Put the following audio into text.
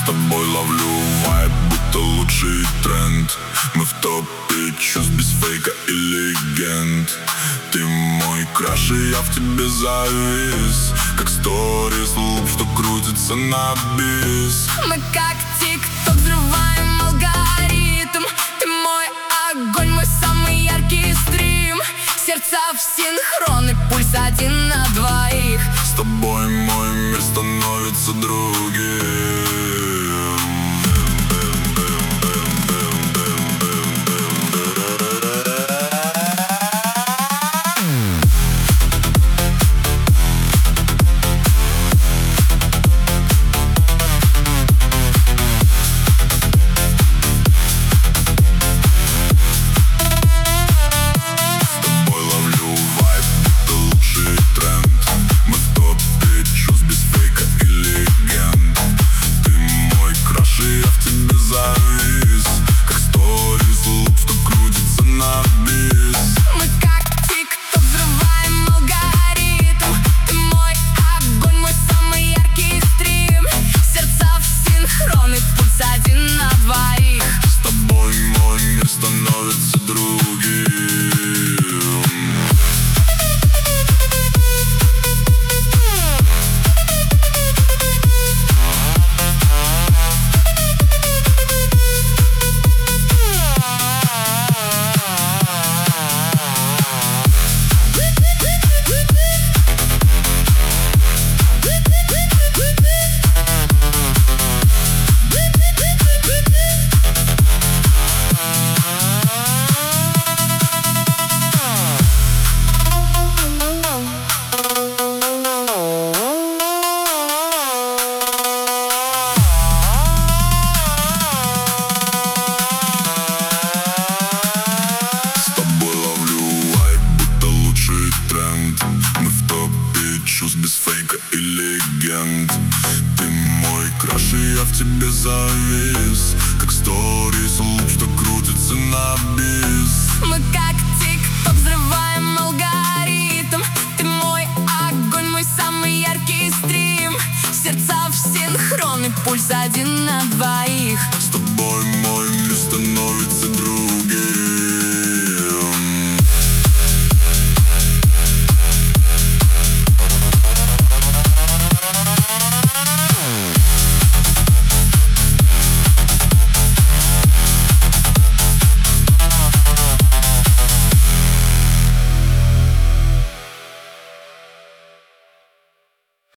С тобой ловлю вайб, будто лучший тренд. Мы в топе чувств без фейка и легенд. Ты мой краш, и я в тебе завис, как сторис луп, что крутится на бис. Мы как тик-ток взрываем алгоритм. Ты мой огонь, мой самый яркий стрим. Сердца в синхрон и пульс 1 на 2. С тобой мой мир становится другим. Мы в топе чувств без фейка и легенд. Ты мой краш, и я в тебе завис, как сторис луп, что крутится на бис. Мы как тик-ток взрываем алгоритм. Ты мой огонь, мой самый яркий стрим. Сердца в синхрон и пульс 1 на 2. С тобой мой мир становится другим.